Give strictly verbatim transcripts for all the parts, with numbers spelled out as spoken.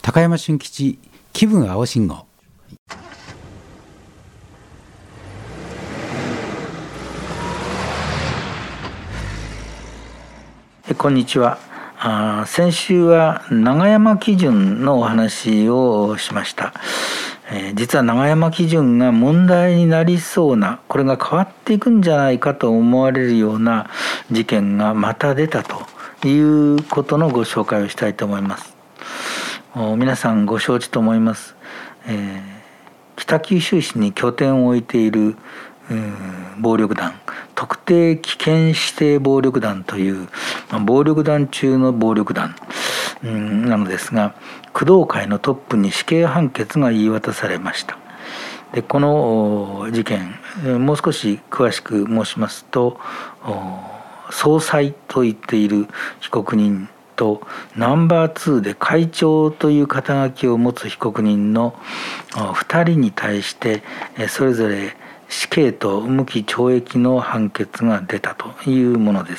高山俊吉気分青信号。 こんにちは。あ先週は永山基準のお話をしました。えー、実は永山基準が問題になりそうな、これが変わっていくんじゃないかと思われるような事件がまた出たということのご紹介をしたいと思います。皆さんご承知と思います。えー、北九州市に拠点を置いている暴力団、特定危険指定暴力団という、まあ、暴力団中の暴力団、うん、なのですが、工藤会のトップに死刑判決が言い渡されました。でこの事件、もう少し詳しく申しますと、総裁と言っている被告人とナンバーツーで会長という肩書きを持つ被告人のふたりに対してそれぞれ死刑と無期懲役の判決が出たというものです。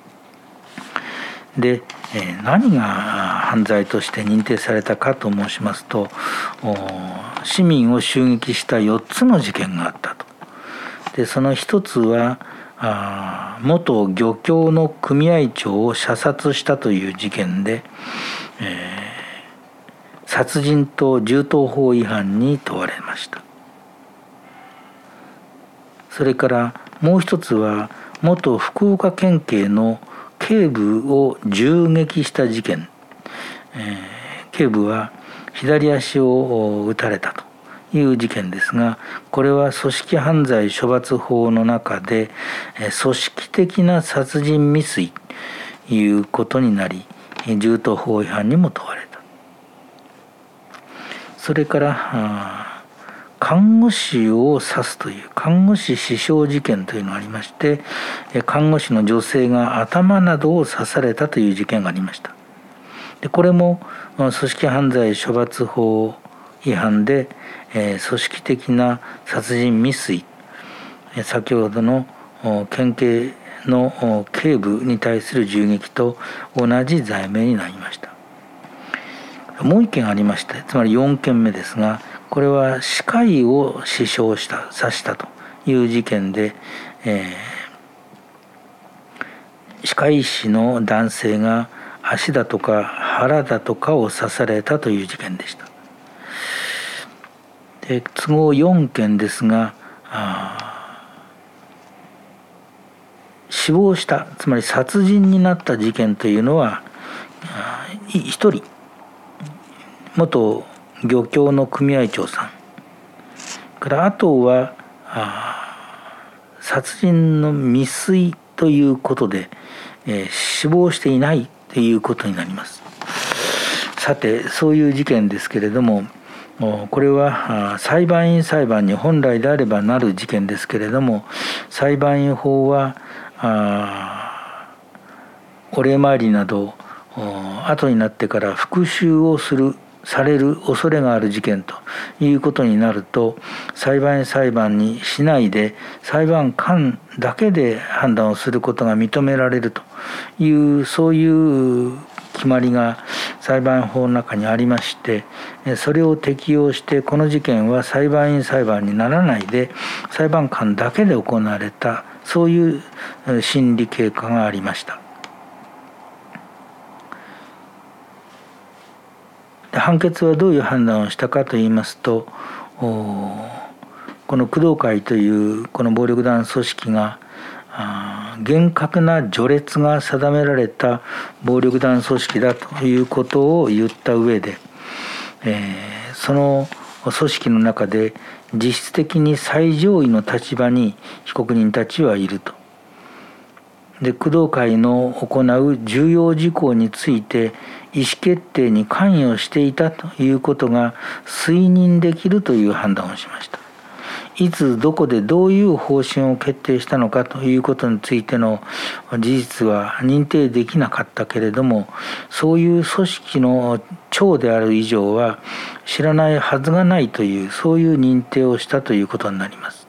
で、何が犯罪として認定されたかと申しますと、市民を襲撃したよっつの事件があったと。でその一つは元漁協の組合長を射殺したという事件で、えー、殺人と銃刀法違反に問われました。それからもう一つは元福岡県警の警部を銃撃した事件、えー、警部は左足を撃たれたという事件ですが、これは組織犯罪処罰法の中で組織的な殺人未遂ということになり、銃刀法違反にも問われた。それから看護師を刺すという看護師死傷事件というのがありまして、看護師の女性が頭などを刺されたという事件がありました。でこれも組織犯罪処罰法違反で、組織的な殺人未遂、先ほどの県警の警部に対する銃撃と同じ罪名になりました。もう一件ありまして、つまりよんけんめですが、これは歯科医を死傷した刺したという事件で、えー、歯科医師の男性が足だとか腹だとかを刺されたという事件でした。で都合よんけんですが、死亡した、つまり殺人になった事件というのはひとり、元漁協の組合長さんからあとは殺人の未遂ということで、えー、死亡していないということになります。さてそういう事件ですけれども、これは裁判員裁判に本来であればなる事件ですけれども、裁判員法はお礼参りなど後になってから復讐をするされる恐れがある事件ということになると、裁判員裁判にしないで裁判官だけで判断をすることが認められるという、そういう決まりが裁判法の中にありまして、それを適用してこの事件は裁判員裁判にならないで裁判官だけで行われた、そういう審理経過がありました。判決はどういう判断をしたかといいますと、この工藤会というこの暴力団組織が厳格な序列が定められた暴力団組織だということを言った上で、えー、その組織の中で実質的に最上位の立場に被告人たちはいると。で工藤会の行う重要事項について意思決定に関与していたということが推認できるという判断をしました。いつどこでどういう方針を決定したのかということについての事実は認定できなかったけれども、そういう組織の長である以上は知らないはずがないという、そういう認定をしたということになります。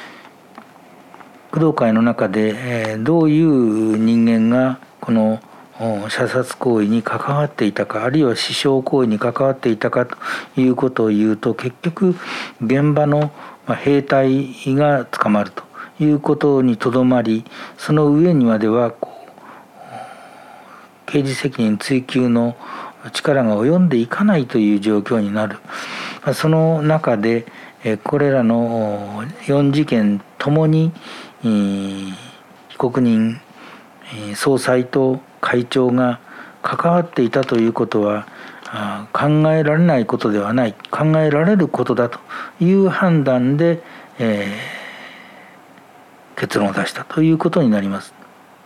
工藤会の中でどういう人間がこの射殺行為に関わっていたか、あるいは死傷行為に関わっていたかということを言うと、結局現場の兵隊が捕まるということにとどまり、その上にまではこう刑事責任追及の力が及んでいかないという状況になる。その中でこれらのよん事件ともに被告人総裁と会長が関わっていたということは考えられないことではない、考えられることだという判断で、えー、結論を出したということになります。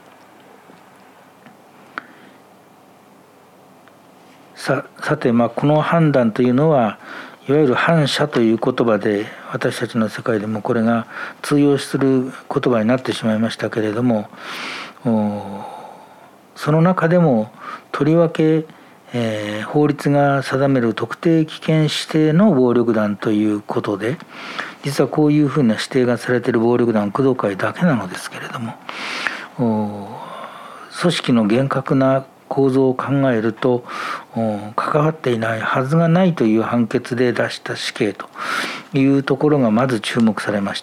さ, さて、まあ、この判断というのはいわゆる反社という言葉で私たちの世界でもこれが通用する言葉になってしまいましたけれども、その中でもとりわけ、えー、法律が定める特定危険指定の暴力団ということで、実はこういうふうな指定がされている暴力団工藤会だけなのですけれども、組織の厳格な構造を考えると関わっていないはずがないという判決で出した死刑というところがまず注目されました。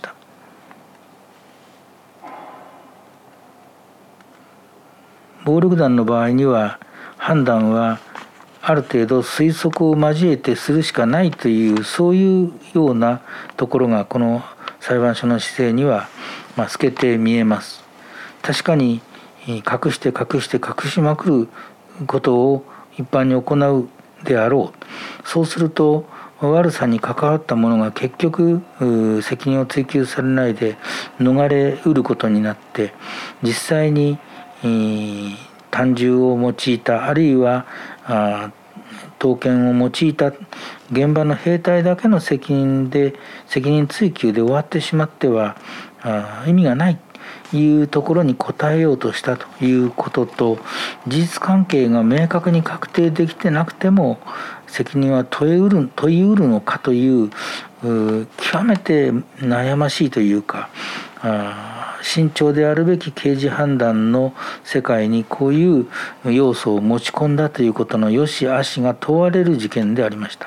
暴力団の場合には判断はある程度推測を交えてするしかないという、そういうようなところがこの裁判所の姿勢にはまあ透けて見えます。確かに隠して隠して隠しまくることを一般に行うであろう。そうすると悪さに関わった者が結局責任を追及されないで逃れうることになって、実際に単銃を用いた、あるいは刀剣を用いた現場の兵隊だけの責任で責任追及で終わってしまっては意味がないというところに応えようとしたということと、事実関係が明確に確定できてなくても責任は問えうる、問いうるのかという極めて悩ましいというか、慎重であるべき刑事判断の世界にこういう要素を持ち込んだということの良し悪しが問われる事件でありました。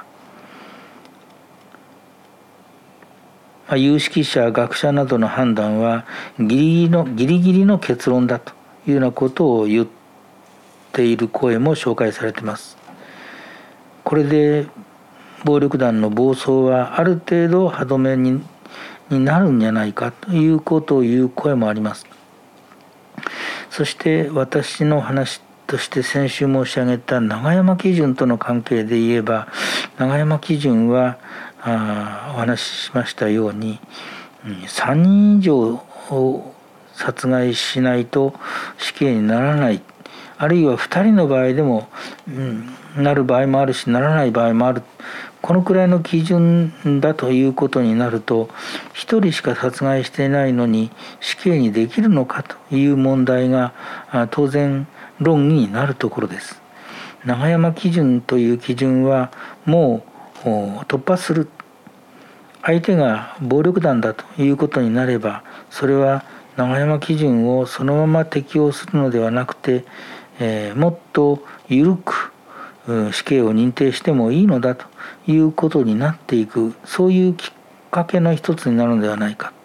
有識者、学者などの判断はギリギリのギリギリの結論だというようなことを言っている声も紹介されています。これで暴力団の暴走はある程度歯止めにになるんじゃないかということを言う声もあります。そして私の話として先週申し上げた永山基準との関係で言えば、永山基準はあお話ししましたようにさんにん以上を殺害しないと死刑にならない、あるいはふたりの場合でも、うん、なる場合もあるしならない場合もある、このくらいの基準だということになると、ひとりしか殺害していないのに死刑にできるのかという問題が当然論議になるところです。永山基準という基準はもう突破する、相手が暴力団だということになれば、それは永山基準をそのまま適用するのではなくて、えー、もっと緩く死刑を認定してもいいのだということになっていく、そういうきっかけの一つになるのではないか。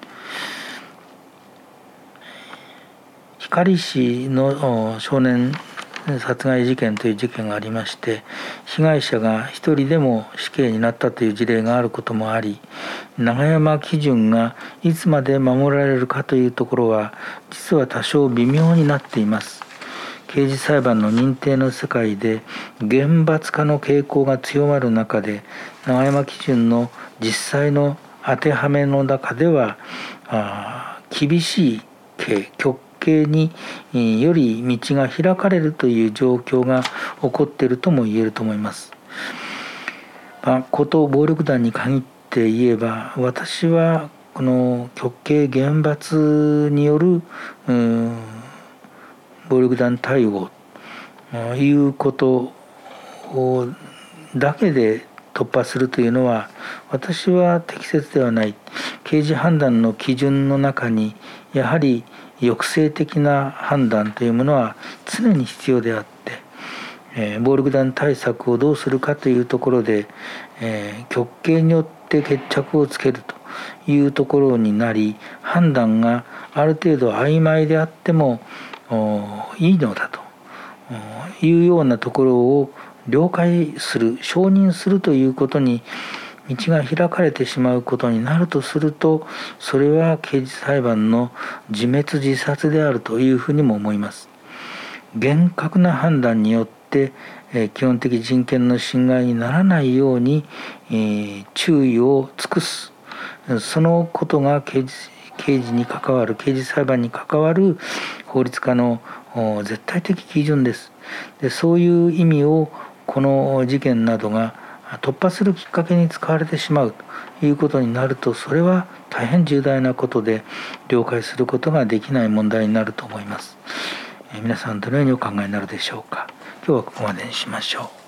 光市の少年殺害事件という事件がありまして、被害者が一人でも死刑になったという事例があることもあり、永山基準がいつまで守られるかというところは実は多少微妙になっています。刑事裁判の認定の世界で厳罰化の傾向が強まる中で、永山基準の実際の当てはめの中ではあ厳しい刑、極刑により道が開かれるという状況が起こっているとも言えると思います。まあ、こと暴力団に限って言えば、私はこの極刑厳罰によるうん暴力団対応ということをだけで突破するというのは私は適切ではない。刑事判断の基準の中にやはり抑制的な判断というものは常に必要であって、えー、暴力団対策をどうするかというところで、えー、極刑によって決着をつけるというところになり、判断がある程度曖昧であってもいいのだというようなところを了解する、承認するということに道が開かれてしまうことになるとすると、それは刑事裁判の自滅自殺であるというふうにも思います。厳格な判断によって基本的人権の侵害にならないように注意を尽くす、そのことが刑事刑事に関わる刑事裁判に関わる法律家の絶対的基準です。で、そういう意味をこの事件などが突破するきっかけに使われてしまうということになると、それは大変重大なことで了解することができない問題になると思います。え皆さんどのようにお考えになるでしょうか。今日はここまでにしましょう。